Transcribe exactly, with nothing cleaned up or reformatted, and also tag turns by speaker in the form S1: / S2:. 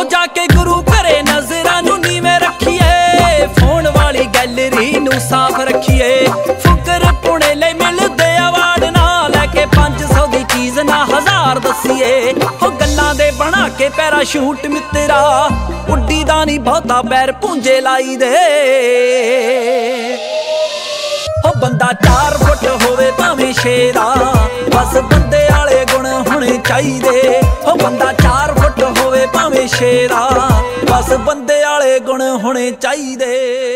S1: हो जाके गुरु घरे नजरां नूं नीवें रखीए, फोन वाली गैलरी नूं साफ रखीए। फुकर पुणे लई मिलदे अवार्ड ना लैके पांच सौ दी चीज ना हजार दसीए। हो गल्लां दे बना के पैराशूट मित्तरा, उड्डी दा नी बहुता पैर पूंजे लाई दे। हो बंदा चार फुट होवे भावें शेरा, बस बंदे आले गुण होने चाहिदे। हो बंदा चार फुट होवे भावें शेरा, बस बंदे आले गुण होने चाहिदे।